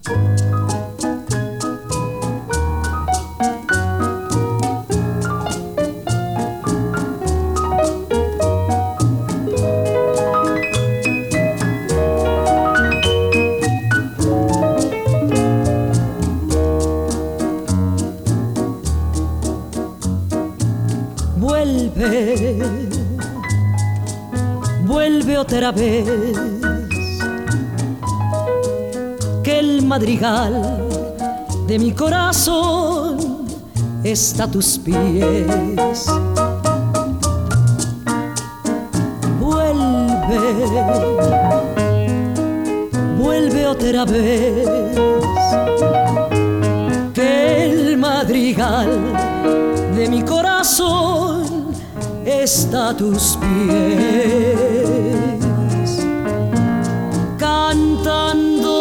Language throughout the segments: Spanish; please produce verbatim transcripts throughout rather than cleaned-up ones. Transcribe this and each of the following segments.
Vuelve, vuelve otra vez, que el madrigal de mi corazón está a tus pies. Vuelve, vuelve otra vez, que el madrigal de mi corazón está a tus pies. Cantando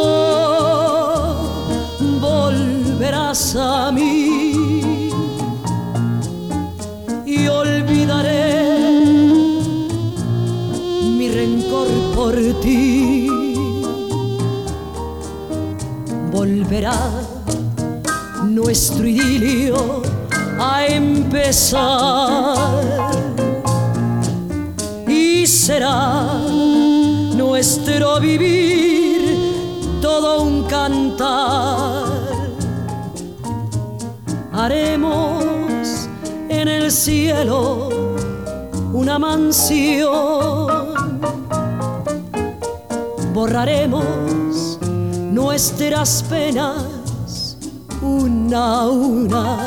volverás a mí y olvidaré mi rencor por ti. Volverá nuestro idilio a empezar y será nuestro vivir todo un cantar. Haremos en el cielo una mansión, borraremos nuestras penas una a una.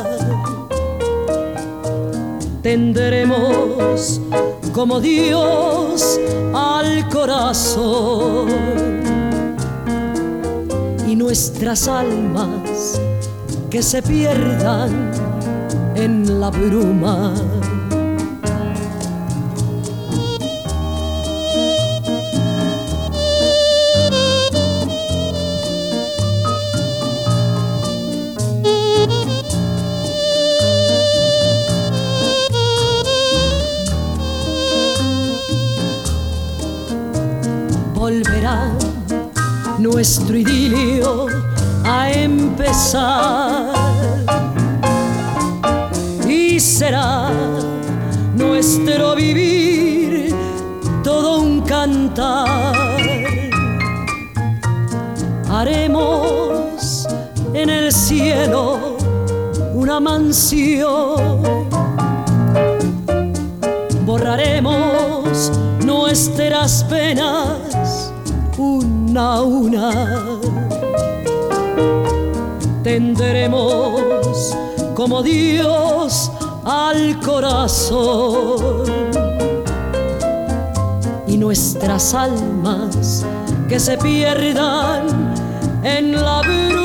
Tendremos como Dios al corazón y nuestras almas que se pierdan en la bruma. Volverá nuestro idilio a empezar y será nuestro vivir todo un cantar. Haremos en el cielo una mansión, borraremos nuestras penas una a una. Tendremos como Dios al corazón y nuestras almas que se pierdan en la vida